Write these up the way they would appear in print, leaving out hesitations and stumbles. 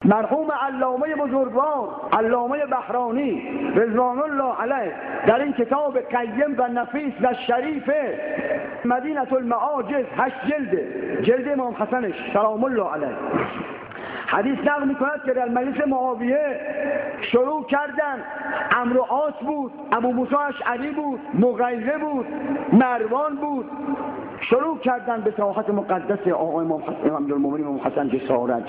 مرحوم علامه بزرگوار علامه بهرانی رضوان الله علیه در این کتاب قیم و نفیس و شریف مدینه المعاجز 8 جلد امام حسنش سلام الله علیه حدیث نقل میکند که در مجلس معاویه شروع کردن عمرو عاص بود، ابو موسی اشعری بود، مغیره بود، مروان بود، شروع کردن به ساحت مقدس آقای امام حسن امیرالمومنین امام حسن جسارت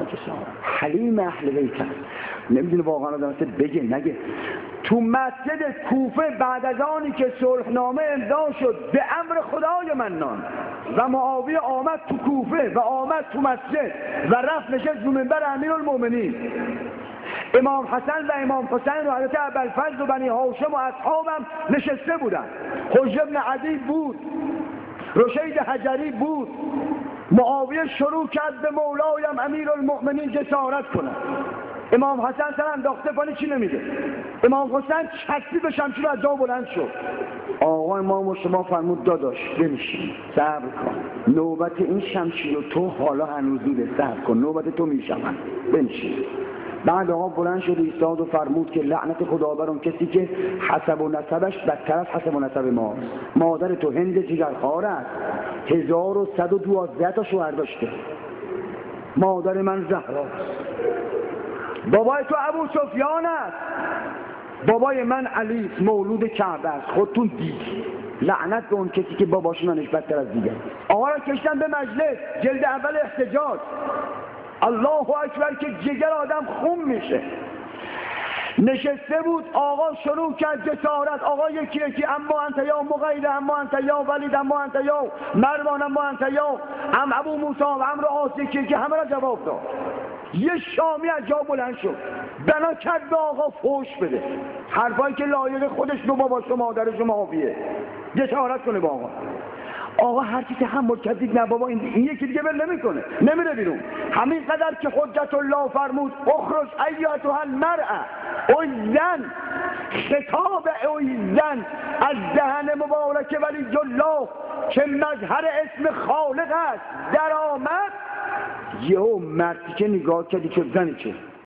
حلیم اهل بیت نمیدونه واقعا آدم بگه نگه. تو مسجد کوفه بعد از آنی که صلحنامه امضا شد به امر خدای منان و معاویه آمد تو کوفه و آمد تو مسجد و رفت نشست رو منبر امیرالمومنین، امام حسن و امام حسین و حضرت ابوالفضل و بنی هاشم و اصحابم نشسته بودن، حجر بن عدی بود، رشید حجری بود. معاویه شروع کرد به مولایم امیرالمؤمنین جسارت کنه. امام حسن سر انداخته پانی چی نمیده. امام حسین چسبید به شمشیر از جا بلند شد. آقا امام شما فرمود داداش بنشین صبر کن، نوبت این شمشیر و تو حالا هنوز دیده، صبر کن نوبت تو میشم، بنشین. بعد آقا بلند شد ایستاد و فرمود که لعنت خدا بر اون کسی که حسب و نسبش بدتر از حسب و نسب ماست. مادر تو هند جگرخوار است، 1112 تا شوهر داشته. مادر من زهراست. بابای تو ابو سفیان است. بابای من علی مولود کعبه است. خودتون دید. لعنت به اون کسی که باباش منش بدتر از دیگر. آقا را کشتن به مجلس، جلد اول احتجاج. الله اکبر که جگر آدم خون میشه. نشسته بود آقا شروع کرد جسارت. آقا یکی اما انت یا مغیره، اما انت یا ولید، اما انت یا مروان، اما انت یا ابو موسی و عمرو عاص، یکی همه را جواب داد. یه شامی از جا بلند شد بنا کرد به آقا فوش بده، حرفایی که لایق خودش رو باباش و مادرش و معاویه جسارت کنه با آقا. آقا هر کی تحمل کرد دید نه بابا این یکی دیگه ول نمیکنه، نمیره بیرون. همین قدر که حجت الله فرمود اخرج ایتها المرأة، اوی زن، خطاب اوی زن از دهن مبارک ولی الله که مظهر اسم خالق است در آمد. یهو مردی که نگاه کردی که زنی که